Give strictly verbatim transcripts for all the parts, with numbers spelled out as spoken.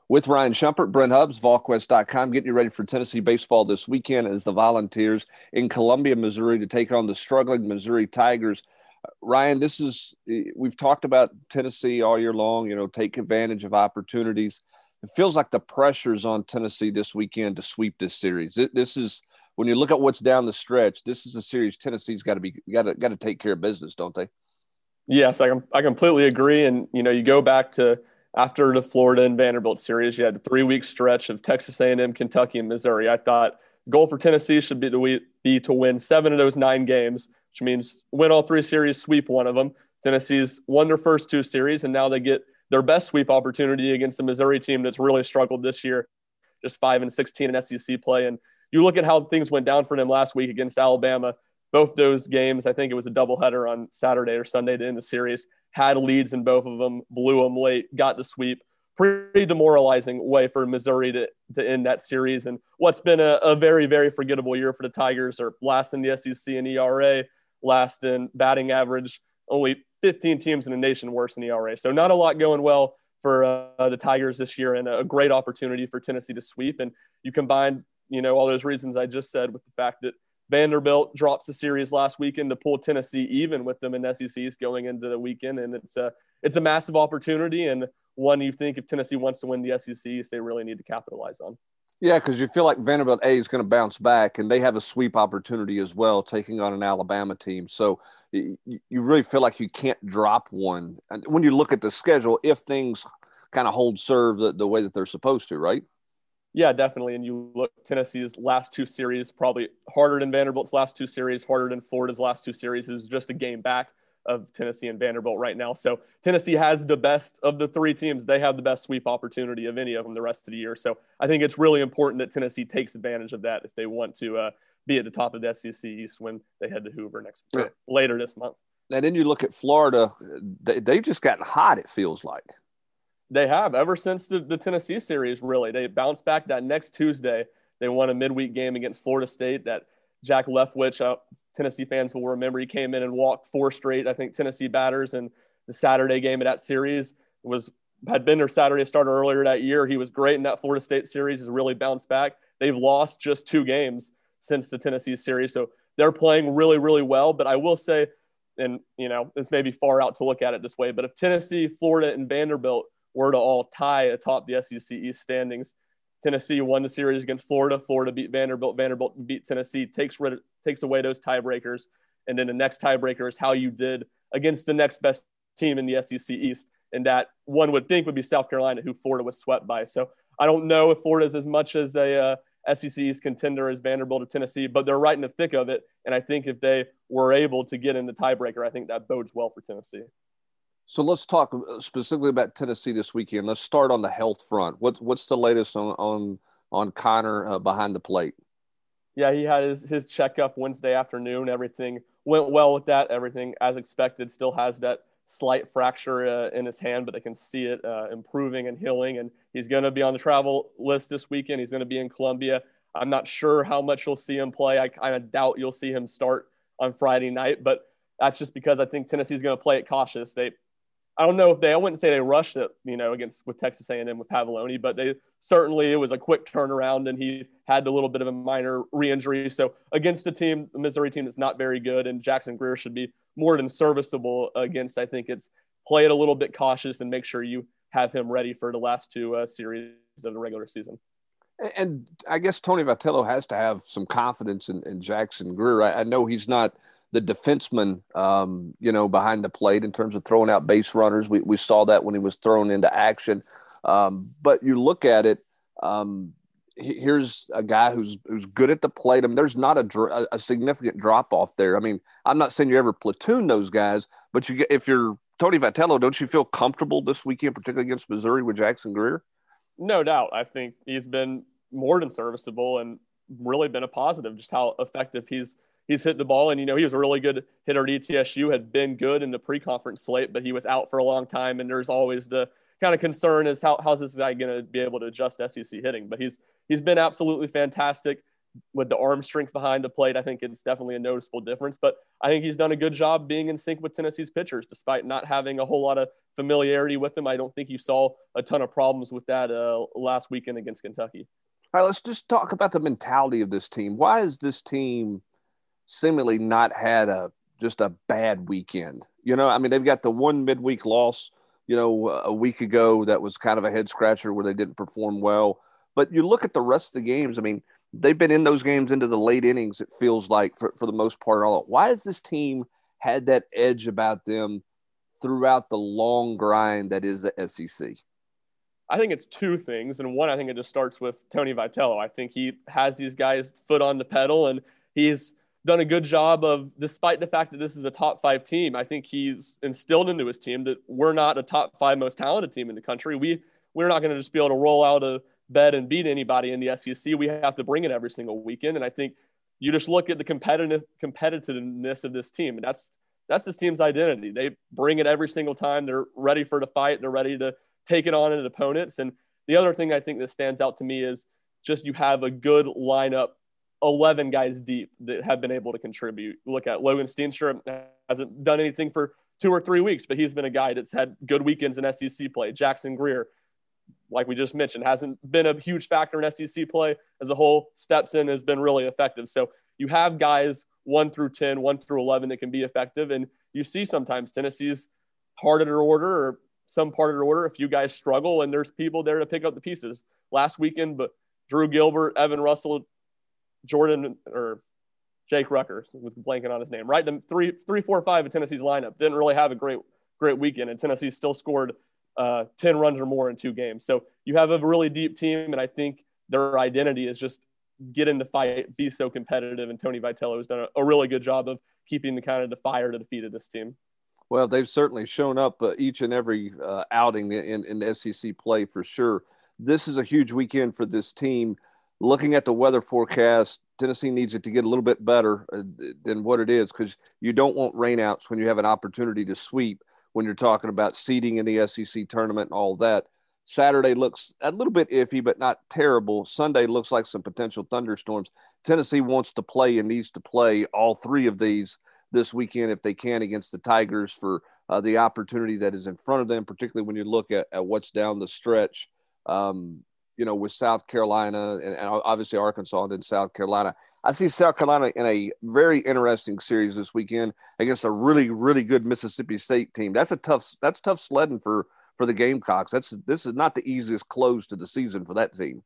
With Ryan Shumpert, Brent Hubbs, VolQuest dot com, getting you ready for Tennessee baseball this weekend as the Volunteers in Columbia, Missouri, to take on the struggling Missouri Tigers. Ryan, this is we've talked about Tennessee all year long. You know, take advantage of opportunities. It feels like the pressure's on Tennessee this weekend to sweep this series. This is when you look at what's down the stretch. This is a series Tennessee's got to be got to got to take care of business, don't they? Yes, I I completely agree. And you know, you go back to after the Florida and Vanderbilt series, you had a three-week stretch of Texas A and M, Kentucky, and Missouri. I thought goal for Tennessee should be to, be to win seven of those nine games, which means win all three series, sweep one of them. Tennessee's won their first two series, and now they get their best sweep opportunity against the Missouri team that's really struggled this year, just five and sixteen in S E C play. And you look at how things went down for them last week against Alabama. Both those games, I think it was a doubleheader on Saturday or Sunday to end the series, had leads in both of them, blew them late, got the sweep. Pretty demoralizing way for Missouri to, to end that series. And what's been a, a very, very forgettable year for the Tigers, are last in the S E C in E R A, last in batting average, only fifteen teams in the nation worse in E R A. So not a lot going well for uh, the Tigers this year, and a great opportunity for Tennessee to sweep. And you combine, you know, all those reasons I just said with the fact that Vanderbilt drops the series last weekend to pull Tennessee even with them in S E C East going into the weekend. And it's a, it's a massive opportunity, and one you think if Tennessee wants to win the S E C East, they really need to capitalize on. Yeah, because you feel like Vanderbilt A is going to bounce back, and they have a sweep opportunity as well, taking on an Alabama team. So you, you really feel like you can't drop one. And when you look at the schedule, if things kind of hold serve the, the way that they're supposed to, right? Yeah, definitely. And you look, Tennessee's last two series, probably harder than Vanderbilt's last two series, harder than Florida's last two series. It was just a game back of Tennessee and Vanderbilt right now. So Tennessee has the best of the three teams. They have the best sweep opportunity of any of them the rest of the year. So I think it's really important that Tennessee takes advantage of that if they want to uh, be at the top of the S E C East when they head to Hoover next yeah. later this month. And then you look at Florida, they, they've just gotten hot, it feels like. They have ever since the, the Tennessee series, really. They bounced back that next Tuesday. They won a midweek game against Florida State that Jack Leftwich, uh, Tennessee fans will remember, he came in and walked four straight, I think, Tennessee batters. And the Saturday game of that series was had been their Saturday starter earlier that year. He was great in that Florida State series, has really bounced back. They've lost just two games since the Tennessee series. So they're playing really, really well. But I will say, and, you know, it's maybe far out to look at it this way, but if Tennessee, Florida, and Vanderbilt were to all tie atop the S E C East standings, Tennessee won the series against Florida. Florida beat Vanderbilt. Vanderbilt beat Tennessee. Takes rid- takes away those tiebreakers, and then the next tiebreaker is how you did against the next best team in the S E C East, and that one would think would be South Carolina, who Florida was swept by. So I don't know if Florida is as much as a uh, S E C East contender as Vanderbilt or Tennessee, but they're right in the thick of it. And I think if they were able to get in the tiebreaker, I think that bodes well for Tennessee. So let's talk specifically about Tennessee this weekend. Let's start on the health front. What's what's the latest on on on Connor uh, behind the plate? Yeah, he had his his checkup Wednesday afternoon. Everything went well with that. Everything as expected. Still has that slight fracture uh, in his hand, but they can see it uh, improving and healing. And he's going to be on the travel list this weekend. He's going to be in Columbia. I'm not sure how much you'll see him play. I kind of doubt you'll see him start on Friday night, but that's just because I think Tennessee's going to play it cautious. They I don't know if they, I wouldn't say they rushed it, you know, against with Texas A and M with Pavolony, but they certainly, it was a quick turnaround and he had a little bit of a minor re-injury. So against the team, the Missouri team that's not very good, and Jackson Greer should be more than serviceable against, I think it's play it a little bit cautious and make sure you have him ready for the last two uh, series of the regular season. And I guess Tony Vitello has to have some confidence in, in Jackson Greer. I, I know he's not the defenseman, um, you know, behind the plate in terms of throwing out base runners. We we saw that when he was thrown into action. Um, but you look at it, um, here's a guy who's who's good at the plate. I mean, there's not a, a significant drop off there. I mean, I'm not saying you ever platoon those guys, but you get, if you're Tony Vitello, don't you feel comfortable this weekend, particularly against Missouri with Jackson Greer? No doubt. I think he's been more than serviceable and really been a positive, just how effective he's He's hit the ball, and, you know, he was a really good hitter at E T S U, had been good in the pre-conference slate, but he was out for a long time, and there's always the kind of concern is how how's this guy going to be able to adjust S E C hitting? But he's he's been absolutely fantastic. with the arm strength behind the plate, I think it's definitely a noticeable difference. But I think he's done a good job being in sync with Tennessee's pitchers, despite not having a whole lot of familiarity with them. I don't think you saw a ton of problems with that uh, last weekend against Kentucky. All right, let's just talk about the mentality of this team. Why has this team seemingly not had a just a bad weekend? You know, I mean, they've got the one midweek loss, you know, a week ago that was kind of a head scratcher where they didn't perform well. But you look at the rest of the games, I mean, they've been in those games into the late innings, it feels like, for, for the most part. All Why has this team had that edge about them throughout the long grind that is the S E C? I think it's two things. And one, I think it just starts with Tony Vitello. I think he has these guys' foot on the pedal, and he's done a good job of, despite the fact that this is a top five team, I think he's instilled into his team that we're not a top five most talented team in the country. We, we're not going to just be able to roll out a bed and beat anybody in the S E C. We have to bring it every single weekend. And I think you just look at the competitive competitiveness of this team, and that's that's this team's identity. They bring it every single time. They're ready for the fight. They're ready to take it on at opponents. And the other thing I think that stands out to me is just you have a good lineup, eleven guys deep that have been able to contribute. Look at Logan Steenstrom, hasn't done anything for two or three weeks, but he's been a guy that's had good weekends in S E C play. Jackson Greer, like we just mentioned, hasn't been a huge factor in S E C play as a whole, steps in, has been really effective. So you have guys one through ten, one through eleven that can be effective. And you see sometimes Tennessee's hard at their order, or some part of their order, a few guys struggle, and there's people there to pick up the pieces. Last weekend, but Drew Gilbert, Evan Russell, Jordan, or Jake Rucker, with blanking on his name, right? The three, three, four, five of Tennessee's lineup didn't really have a great, great weekend, and Tennessee still scored uh, ten runs or more in two games. So you have a really deep team, and I think their identity is just get in the fight, be so competitive, and Tony Vitello has done a, a really good job of keeping the kind of the fire to the feet of this team. Well, they've certainly shown up uh, each and every uh, outing in, in the S E C play for sure. This is a huge weekend for this team. Looking at the weather forecast, Tennessee needs it to get a little bit better uh, than what it is, because you don't want rainouts when you have an opportunity to sweep when you're talking about seeding in the S E C tournament and all that. Saturday looks a little bit iffy, but not terrible. Sunday looks like some potential thunderstorms. Tennessee wants to play and needs to play all three of these this weekend if they can against the Tigers for uh, the opportunity that is in front of them, particularly when you look at, at what's down the stretch, um, you know, with South Carolina and, and obviously Arkansas and then South Carolina. I see South Carolina in a very interesting series this weekend against a really, really good Mississippi State team. That's a tough, that's tough sledding for, for the Gamecocks. That's, this is not the easiest close to the season for that team.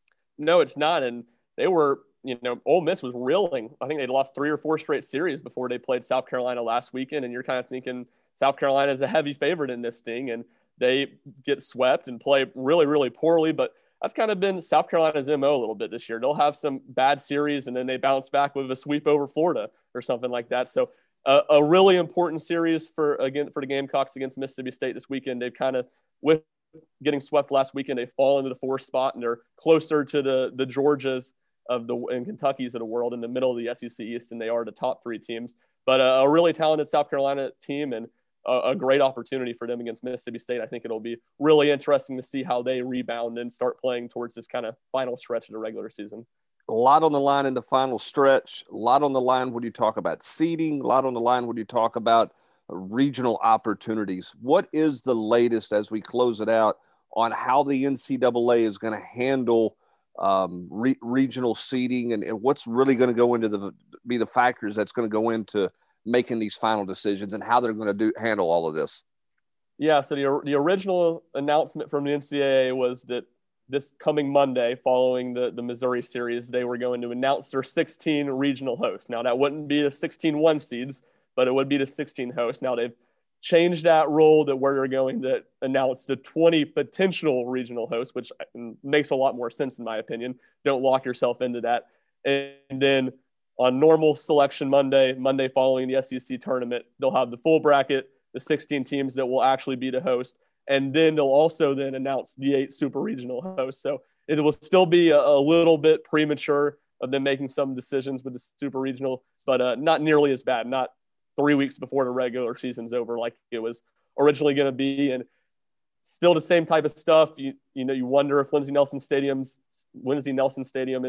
No, it's not. And they were, you know, Ole Miss was reeling. I think they lost three or four straight series before they played South Carolina last weekend. And you're kind of thinking South Carolina is a heavy favorite in this thing, and they get swept and play really, really poorly. But that's kind of been South Carolina's M O a little bit this year. They'll have some bad series, and then they bounce back with a sweep over Florida or something like that. So uh, a really important series for, again, for the Gamecocks against Mississippi State this weekend. They've kind of, with getting swept last weekend, they fall into the fourth spot, and they're closer to the, the Georgias of the and Kentucky's of the world in the middle of the S E C East, and they are the top three teams. But a, a really talented South Carolina team, and a, a great opportunity for them against Mississippi State. I think it'll be really interesting to see how they rebound and start playing towards this kind of final stretch of the regular season. A lot on the line in the final stretch, a lot on the line when you talk about seeding, a lot on the line when you talk about regional opportunities. What is the latest as we close it out on how the N C double A is going to handle um, re- regional seeding, and, and what's really going to go into the be the factors that's going to go into making these final decisions, and how they're going to do handle all of this? Yeah, so the, the original announcement from the N C double A was that this coming Monday, following the, the Missouri series, they were going to announce their sixteen regional hosts. Now, that wouldn't be the sixteen one seeds, but it would be the sixteen hosts. Now, they've changed that rule that where they're going to announce the twenty potential regional hosts, which makes a lot more sense in my opinion. Don't lock yourself into that. And then on normal selection Monday, Monday following the S E C tournament, they'll have the full bracket, the sixteen teams that will actually be the host. And then they'll also then announce the eight super regional hosts. So it will still be a, a little bit premature of them making some decisions with the super regional, but uh, not nearly as bad, not three weeks before the regular season's over like it was originally going to be. And still the same type of stuff. You you know, you wonder if Lindsey Nelson Stadium's Lindsey Nelson Stadium is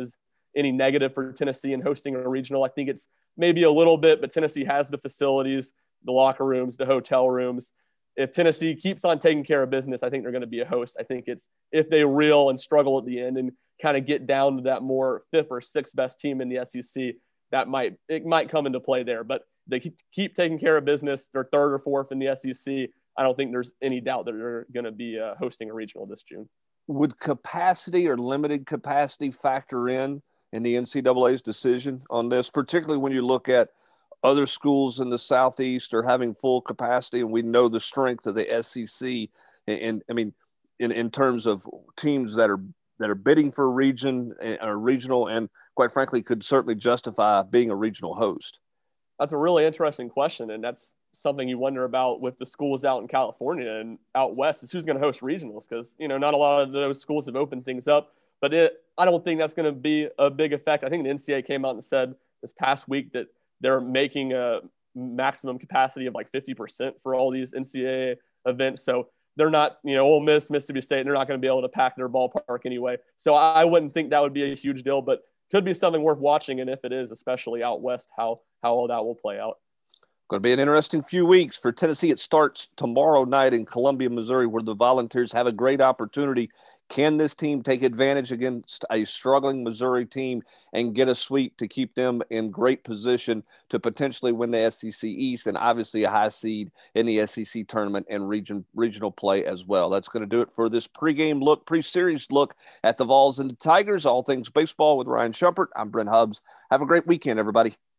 any negative for Tennessee in hosting a regional. I think it's maybe a little bit, but Tennessee has the facilities, the locker rooms, the hotel rooms. If Tennessee keeps on taking care of business, I think they're going to be a host. I think it's if they reel and struggle at the end and kind of get down to that more fifth or sixth best team in the S E C, that might it might come into play there. But they keep, keep taking care of business. They're third or fourth in the S E C. I don't think there's any doubt that they're going to be uh, hosting a regional this June. Would capacity or limited capacity factor in in the N C double A's decision on this, particularly when you look at other schools in the Southeast are having full capacity, and we know the strength of the S E C. And, and I mean, in, in terms of teams that are that are bidding for a region or regional, and quite frankly, could certainly justify being a regional host. That's a really interesting question, and that's something you wonder about with the schools out in California and out west is who's going to host regionals, because you know not a lot of those schools have opened things up. But it, I don't think that's going to be a big effect. I think the N C double A came out and said this past week that they're making a maximum capacity of like fifty percent for all these N C double A events. So they're not, you know, Ole Miss, Mississippi State, they're not going to be able to pack their ballpark anyway. So I wouldn't think that would be a huge deal, but could be something worth watching. And if it is, especially out west, how, how all that will play out. Going to be an interesting few weeks for Tennessee. It starts tomorrow night in Columbia, Missouri, where the Volunteers have a great opportunity. Can this team take advantage against a struggling Missouri team and get a sweep to keep them in great position to potentially win the S E C East and obviously a high seed in the S E C tournament and region regional play as well? That's going to do it for this pregame look, pre-series look at the Vols and the Tigers. All things baseball with Ryan Shumpert. I'm Brent Hubbs. Have a great weekend, everybody.